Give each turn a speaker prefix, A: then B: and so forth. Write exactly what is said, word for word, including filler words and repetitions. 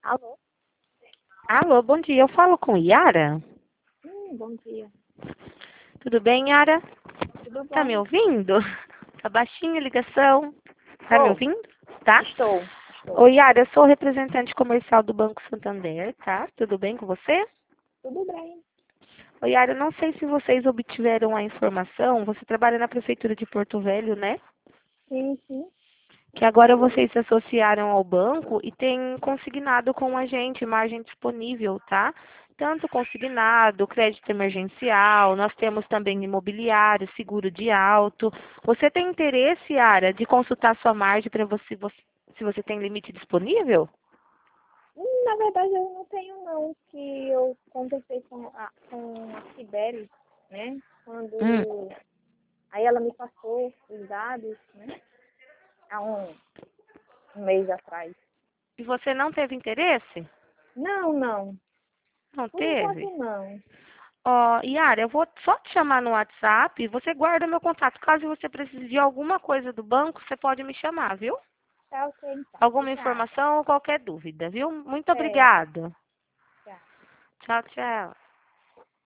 A: Alô?
B: Alô, bom dia. Eu falo com Yara?
A: Hum, bom dia.
B: Tudo bem, Yara?
A: Tudo
B: Tá me
A: bom?
B: ouvindo? Tá baixinha a ligação. Tá me
A: Oh,
B: ouvindo? Tá?
A: estou, estou.
B: Oi, Yara, eu sou representante comercial do Banco Santander, tá? Tudo bem com você?
A: Tudo bem.
B: Oi, Yara, não sei se vocês obtiveram a informação. Você trabalha na Prefeitura de Porto Velho, né?
A: Sim, sim.
B: Que agora vocês se associaram ao banco e têm consignado com a gente margem disponível, tá? Tanto consignado, crédito emergencial, nós temos também imobiliário, seguro de auto. Você tem interesse, Yara, de consultar sua margem para você, você- se você tem limite disponível?
A: Hum, Na verdade, eu não tenho, não. Que eu conversei com a, com a Sibeli, né?
B: Hum.
A: Quando... Aí ela me passou os dados, né? Há um, um mês atrás.
B: E você não teve interesse?
A: Não, não.
B: Não
A: Por enquanto,
B: teve?
A: não.
B: Ó, Yara, eu vou só te chamar no WhatsApp, você guarda meu contato. Caso você precise de alguma coisa do banco, você pode me chamar, viu?
A: Tá ok, então.
B: Alguma
A: Obrigada.
B: informação ou qualquer dúvida, viu? Muito
A: Certo.
B: obrigada.
A: Tchau.
B: Tchau, tchau.